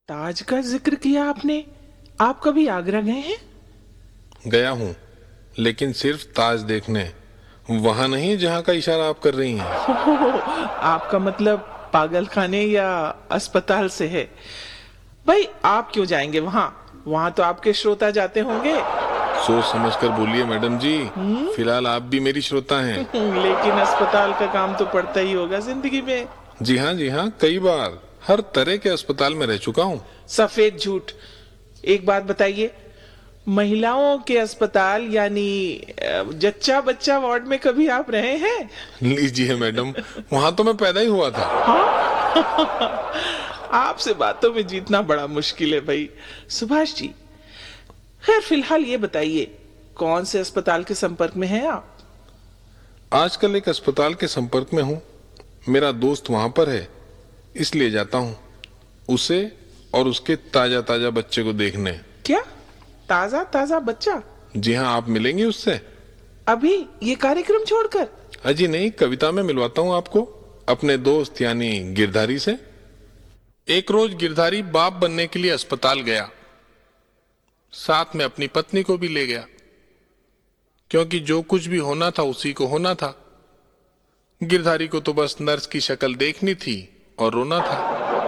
ताज का जिक्र किया आपने। आप कभी आगरा गए हैं? गया हूँ, लेकिन सिर्फ ताज देखने। वहां नहीं जहाँ का इशारा आप कर रही हैं। आपका मतलब पागल खाने या अस्पताल से है? भाई आप क्यों जाएंगे वहां? वहां तो आपके श्रोता जाते होंगे। सोच समझ कर बोलिए मैडम जी। हम्म। फिलहाल आप भी मेरी श्रोता हैं। लेकिन अस्पताल का काम तो पड़ता ही होगा जिंदगी में। जी हाँ, जी हाँ, कई बार हर तरह के अस्पताल में रह चुका हूँ। सफेद झूठ। एक बात बताइए, महिलाओं के अस्पताल यानी जच्चा बच्चा वार्ड में कभी आप रहे हैं? लीजिए मैडम, वहां तो मैं पैदा ही हुआ था। हाँ। आपसे बातों में जीतना बड़ा मुश्किल है भाई। सुभाष जी, खैर फिलहाल ये बताइए, कौन से अस्पताल के संपर्क में हैं आप? आजकल एक अस्पताल के संपर्क में हूँ। मेरा दोस्त वहां पर है, इसलिए जाता हूँ उसे और उसके ताजा ताजा बच्चे को देखने। क्या? ताजा ताजा बच्चा? जी हाँ, आप मिलेंगे उससे। अभी ये कार्यक्रम छोड़कर? अजी नहीं, कविता में मिलवाता हूँ आपको अपने दोस्त यानी गिरधारी से। एक रोज गिरधारी बाप बनने के लिए अस्पताल गया, साथ में अपनी पत्नी को भी ले गया, क्योंकि जो कुछ भी होना था उसी को होना था। गिरधारी को तो बस नर्स की शक्ल देखनी थी और रोना था।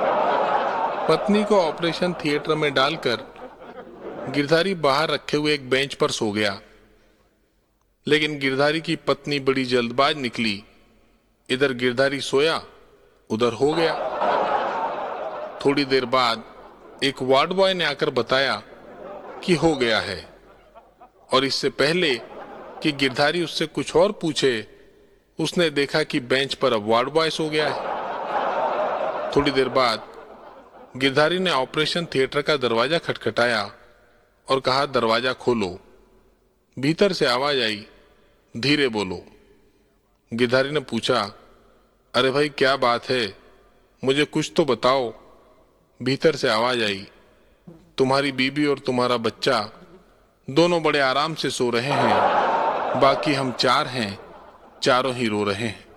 पत्नी को ऑपरेशन थिएटर में डालकर गिरधारी बाहर रखे हुए एक बेंच पर सो गया। लेकिन गिरधारी की पत्नी बड़ी जल्दबाज निकली। इधर गिरधारी सोया, उधर हो गया। थोड़ी देर बाद एक वार्ड बॉय ने आकर बताया कि हो गया है, और इससे पहले कि गिरधारी उससे कुछ और पूछे, उसने देखा कि बेंच पर अब वार्ड बॉय सो गया है। थोड़ी देर बाद गिरधारी ने ऑपरेशन थिएटर का दरवाजा खटखटाया और कहा, दरवाजा खोलो। भीतर से आवाज आई, धीरे बोलो। गिरधारी ने पूछा, अरे भाई क्या बात है, मुझे कुछ तो बताओ। भीतर से आवाज आई, तुम्हारी बीबी और तुम्हारा बच्चा दोनों बड़े आराम से सो रहे हैं, बाकी हम चार हैं, चारों ही रो रहे हैं।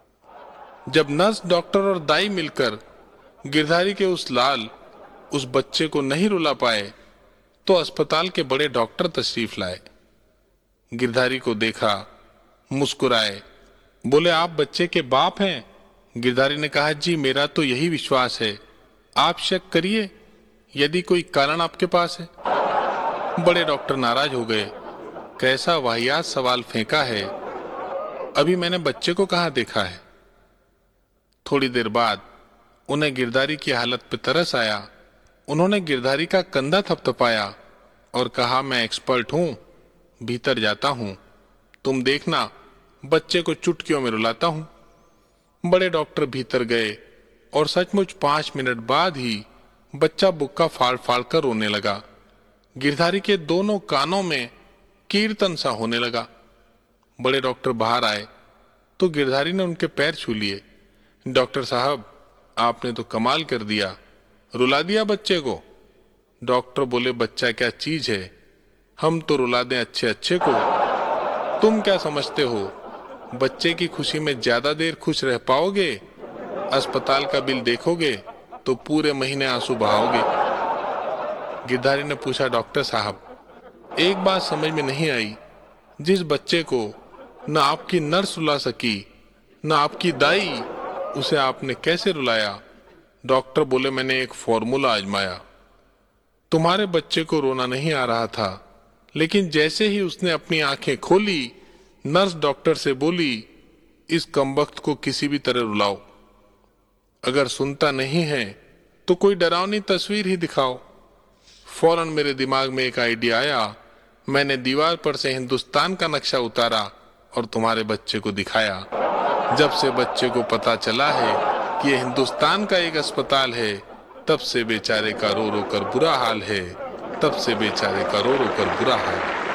जब नर्स, डॉक्टर और दाई मिलकर गिरधारी के उस बच्चे को नहीं रुला पाए, तो अस्पताल के बड़े डॉक्टर तशरीफ लाए। गिरधारी को देखा, मुस्कुराए, बोले, आप बच्चे के बाप हैं? गिरधारी ने कहा, जी मेरा तो यही विश्वास है, आप शक करिए यदि कोई कारण आपके पास है। बड़े डॉक्टर नाराज हो गए, कैसा वाहियात सवाल फेंका है, अभी मैंने बच्चे को कहां देखा है। थोड़ी देर बाद उन्हें गिरधारी की हालत पे तरस आया। उन्होंने गिरधारी का कंधा थपथपाया और कहा, मैं एक्सपर्ट हूं, भीतर जाता हूं, तुम देखना बच्चे को चुटकियों में रुलाता हूं। बड़े डॉक्टर भीतर गए और सचमुच 5 मिनट बाद ही बच्चा बुक्का फाड़ फाड़ कर रोने लगा। गिरधारी के दोनों कानों में कीर्तन सा होने लगा। बड़े डॉक्टर बाहर आए तो गिरधारी ने उनके पैर छू लिए। डॉक्टर साहब, आपने तो कमाल कर दिया, रुला दिया बच्चे को। डॉक्टर बोले, बच्चा क्या चीज है, हम तो रुला दें अच्छे अच्छे को। तुम क्या समझते हो, बच्चे की खुशी में ज्यादा देर खुश रह पाओगे? अस्पताल का बिल देखोगे तो पूरे महीने आंसू बहाओगे। गिरधारी ने पूछा, डॉक्टर साहब, एक बात समझ में नहीं आई, जिस बच्चे को न आपकी नर्स रुला सकी न आपकी दाई, उसे आपने कैसे रुलाया? डॉक्टर बोले, मैंने एक फॉर्मूला आजमाया। तुम्हारे बच्चे को रोना नहीं आ रहा था, लेकिन जैसे ही उसने अपनी आंखें खोली, नर्स डॉक्टर से बोली, इस कमबख्त को किसी भी तरह रुलाओ। अगर सुनता नहीं है तो कोई डरावनी तस्वीर ही दिखाओ। फौरन मेरे दिमाग में एक आइडिया आया। मैंने दीवार पर से हिंदुस्तान का नक्शा उतारा और तुम्हारे बच्चे को दिखाया। जब से बच्चे को पता चला है कि यह हिंदुस्तान का एक अस्पताल है, तब से बेचारे का रो रो कर बुरा हाल है, तब से बेचारे का रो रो कर बुरा हाल है।